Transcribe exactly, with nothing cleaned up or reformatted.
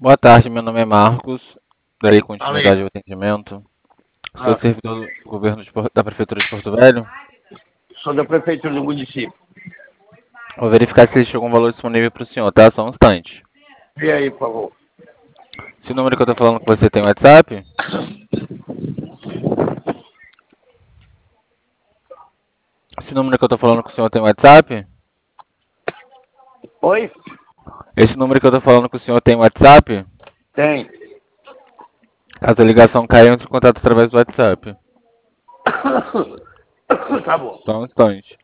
Boa tarde, meu nome é Marcos. Darei Ale, continuidade ao atendimento. Sou ah, servidor do governo de Por- da Prefeitura de Porto Velho. sou da prefeitura do município. Vou verificar se existe algum valor disponível para o senhor, tá? Só um instante. Vê aí, por favor. Esse número que eu tô falando com você tem WhatsApp? Esse número que eu tô falando com o senhor tem WhatsApp? Oi? Esse número que eu tô falando com o senhor tem WhatsApp? Tem. Caso a ligação caia, entre em contato através do WhatsApp. Tá bom. Só um instante.